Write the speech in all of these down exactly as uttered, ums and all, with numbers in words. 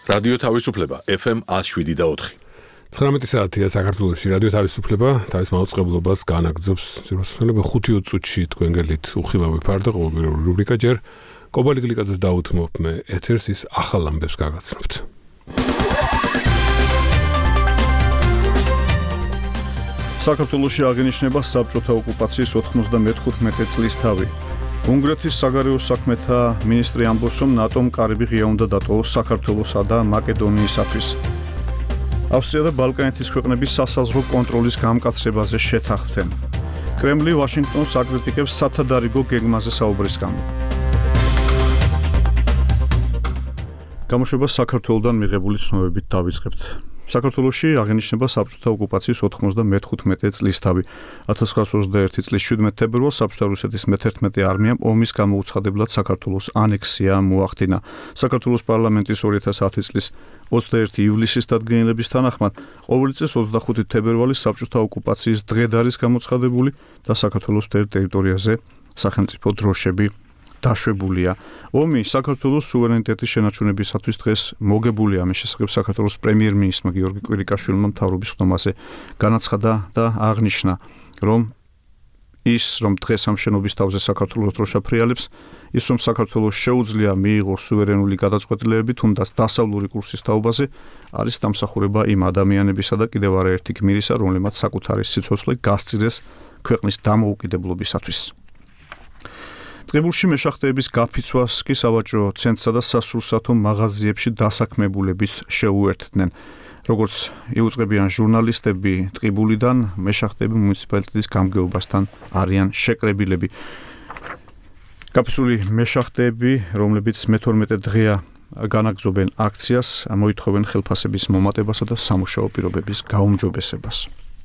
რადიო თავისუფლება ეფ ემ one oh seven და four. ცხრამეტი საათია საქართველოში რადიო თავისუფლება თავის მაუწყებლობას განაგრძობს ზურგასრულება ხუთი წუთში თქვენ გელით უხილავი ფარდა ყოველდღიური რუბრიკა ჯერ კობალი გლიკაძეს დაუთმობ მე ეთერს ის ახალ ამბებს გაგაცნობთ. საქართველოში აღინიშნება საბჭოთა ოკუპაციის ოთხმოცდამეთხუთმეტი წლის თავი. უნგრეთის საგარეო საქმეთა მინისტრი ამბობს, რომ ნატომ კარიბი ღია უნდა დატოვოს საქართველოსა და მაკედონიისათვის. ავსტრია და ბალკანეთის ქვეყნები სასაზღვრო კონტროლის გამკაცრებაზე შეთანხმდნენ. კრემლი ვაშინგტონს აკრიტიკებს სათადარიგო გეგმაზე საუბრის გამო. გამოშვება საქართველოდან მიღებული ცნობებით დავიწყებთ. საქართველოში აღინიშნება საბჭოთა ოკუპაციის ოთხმოცდამეთხუთმეტი წლის თავი. ათას ცხრაასი ოცდაერთი წლის შვიდმეტ თებერვალს საბჭოთა რუსეთის მეთერთმეტე არმიამ ომის გამოუცხადებლად საქართველოს ანექსია მოახდინა. საქართველოს პარლამენტის ორი ათას ათი წლის ოცდაერთი ივლისის დადგენილების თანახმად ყოველი წლის ოცდახუთი თებერვალის საბჭოთა ოკუპაციის დღედ არის გამოცხადებული და საქართველოს ტერიტორიაზე სახელმწიფო დროშები დაშვებულია. ომი საქართველოს სუვერენიტეტის შენარჩუნებისათვის დღეს მოგებულია. ამის შესახებ საქართველოს პრემიერ-მინისტრმა გიორგი კვირიკაშვილმა მთავრობის ხდომაზე განაცხადა და აღნიშნა, რომ ის რომ დღეს ამ შენობის თავზე საქართველოს დროშა ფრიალებს, ის რომ საქართველოს შეუძლია მიიღოს სუვერენული გადაწყვეტილებები თუნდაც დასავლური კურსის თაობაზე, არის დამსახურება იმ ადამიანებისა და კიდევ არაერთი გმირისა, რომლებმაც საკუთარი სიცოცხლე გასწირეს ქვეყნის დამოუკიდებლობისათვის. ტყიბულში მეშახტეების გაფიცვას კი სავაჭრო ცენტრსა და სასურსათო მაღაზიებში დასაქმებულების შეუერთდნენ. როგორც იუწყებიან ჟურნალისტები, ტყიბულიდან მეშახტეები მუნიციპალიტეტის გამგეობასთან არიან შეკრებილები. გაფიცვული მეშახტეები, რომლებიც მეთორმეტე დღეა განაგრძობენ აქციას, მოითხოვენ ხელფასების მომატებასა და სამუშაო პირობების გაუმჯობესებას.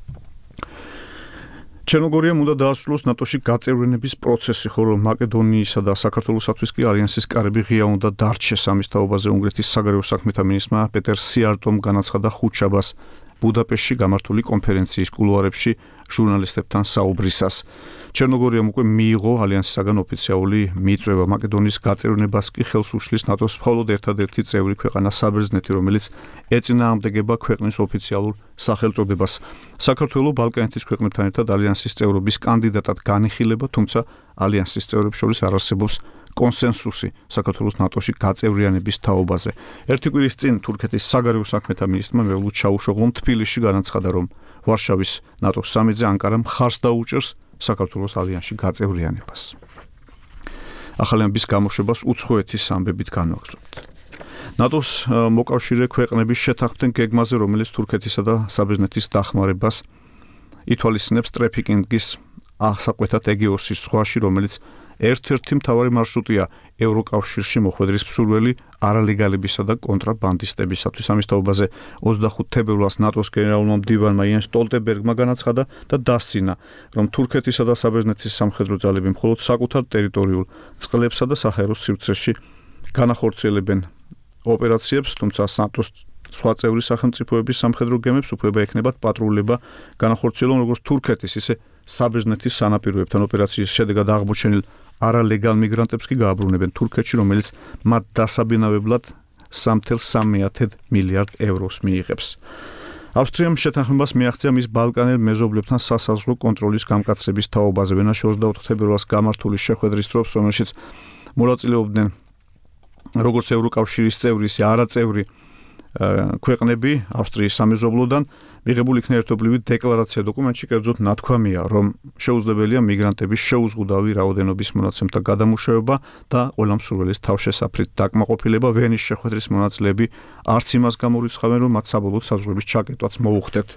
ჩერნოგორიამ უნდა დაასრულოს ნატოში გაწევრიანების პროცესი, ხოლო მაკედონიისა და საქართველოსათვის კი ალიანსის კარიბი ღია უნდა დარჩეს. ამის თაობაზე უნგრეთის საგარეო საქმეთა მინისტრმა პეტერ სიარტომ განაცხადა ხუთშაბათს ბუდაპეშტში გამართული კონფერენციის კულუარებში ჟურნალისტებთან საუბრისას. ჩერნოგორიამ უკვე მიიღო ალიანსისაგან ოფიციალური მიწვევა. მაკედონიის გაწევრიანებას კი ხელს უშლის ნატოს მხოლოდ ერთადერთი წევრი ქვეყანა საბერძნეთი, რომელიც ეწინააღმდეგება ქვეყნის ოფიციალურ სახელწოდებას. საქართველო ბალკანეთის ქვეყნებთან ერთად ალიანსის წევრობის კანდიდატად განიხილება, თუმცა ალიანსის წევრებს შორის არ არსებობს კონსენსუსი საქართველოს ნატოში გაწევრიანების თაობაზე. ერთი კვირის წინ თურქეთის საგარეო საქმეთა მინისტრმა მევლութ ჩავუშოღლომ თბილისში განაცხადა, რომ ვარშავის ნატოს სამიტზე ანკარა მხარს დაუჭერს საქართველოს ალიანსში გაწევრიანებას. ახალი ამბის გამოშვებას უცხოეთის ამბებით განვაგრძობთ. ნატოს მოკავშირე ქვეყნების შეთანხმდნენ გეგმაზე, რომელიც თურქეთისა და საბერძნეთის დახმარებას ითვალისწინებს ტრაფიკინგის ასაყვეთად ეგეოსის ზღვაში, რომელიც ერთ-ერთი მთავარი მარშრუტია ევროკავშირში მოხვედრის მსურველი არალეგალებისა და კონტრაბანდისტებისათვის. ამის თაობაზე ოცდახუთი თებერვალს ნატოს გენერალურმა მდივანმა იენს სტოლტენბერგმა განაცხადა და დასცინა, რომ თურქეთისა და საბერძნეთის სამხედრო ძალები მხოლოდ საკუთარ ტერიტორიულ წყლებსა და საჰაერო სივრცეში განახორციელებენ ოპერაციებს, თუმცა ნატოს სხვა წევრი სახელმწიფოების სამხედრო გემებს უფლება ექნებათ პატრულება განახორციელონ როგორც თურქეთის, ისე საბერძნეთის სანაპიროებთან. ოპერაციის შედეგად აღმოჩენილ არალეგალ მიგრანტებს კი გააბრუნებენ თურქეთში, რომელიც მათ დასაბინავებლად სამი წუთი სამი მილიარდ ევროს მიიღებს. ავსტრიამ შეთანხმებას მიაღწია მის ბალკანელ მეზობლებთან სასაზღვრო კონტროლის გამკაცრების თაობაზე. ვენაში ოცდაოთხი თებერვალს გამართული შეხვედრის დროს, რომელშიც მონაწილეობდნენ როგორც ევროკავშირის წევრი, ისე არაწევრი ქვეყნები ავსტრიის სამეზობლოდან, მიღებული იქნა ერთობლივი დეკლარაცია. დოკუმენტში კერძოდ ნათქვამია, რომ შეუძლებელია მიგრანტების შეუზღუდავი რაოდენობის მონაცემთა გადამუშავება და ყველა მსურველის თავშესაფრით დაკმაყოფილება. ვენის შეხვედრის მონაწილეები არც იმას გამორიცხავენ, რომ მათ საბოლოოდ საზღვრების ჩაკეტვაც მოუხდეთ.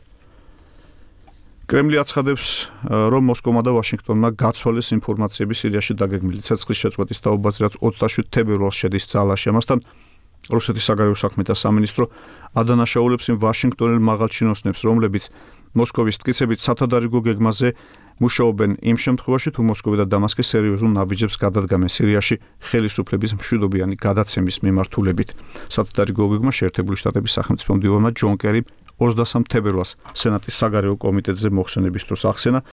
კრემლი აცხადებს, რომ მოსკოვმა და ვაშინგტონმა გაცვალეს ინფორმაციები სირიაში დაგეგმილი ცეცხლის შეწყვეტის თაობაზე, რაც ოცდაშვიდ თებერვალს შედის ძალაში. ამასთან რუსეთის საგარეო საქმეთა სამინისტრო ადანაშაულებს იმ ვაშინგტონელ მაღალჩინოსნებს, რომლებიც მოსკოვის მტკიცებით სათადარიგო გეგმაზე მუშაობენ იმ შემთხვევაში, თუ მოსკოვი და დამასკი სერიოზულ ნაბიჯებს გადადგამენ სირიაში ხელისუფლების მშვიდობიანი გადაცემის მიმართულებით. სათადარიგო გეგმა შეერთებული შტატების სახელმწიფო მდივანმა ჯონ კერიმ ოცდასამი თებერვალს სენატის საგარეო კომიტეტზე მოხსენების დროს ახსენა,